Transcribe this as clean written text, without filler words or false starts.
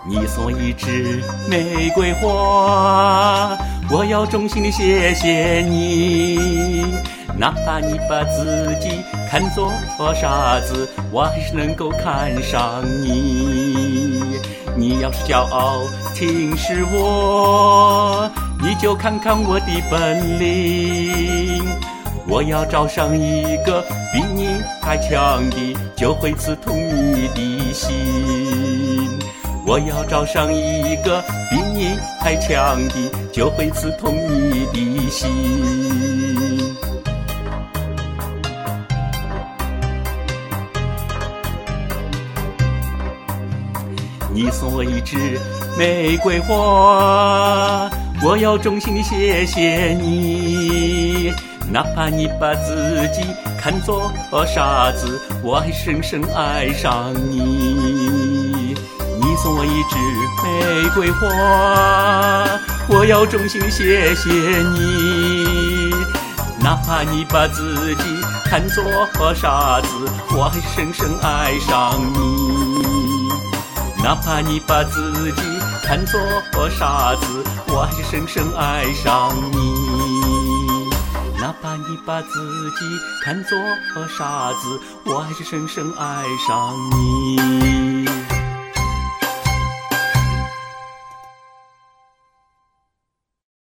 你送我一支玫瑰花，我要衷心的谢谢你。哪怕你把自己看作傻子，我还是能够看上你。你要是骄傲轻视我，你就看看我的本领。我要找上一个比你还强的，就会刺痛你的心。我要找上一个比你还强的，就会刺痛你的心。你送我一支玫瑰花，我要衷心的谢谢你。哪怕你把自己看作傻子，我还深深爱上你。你送我一支玫瑰花，我要衷心的谢谢你。哪怕你把自己看作傻子，我还深深爱上你。哪怕你把自己看作傻子，我还是深深爱上你。哪怕你把自己看作傻子，我还是深深爱上你。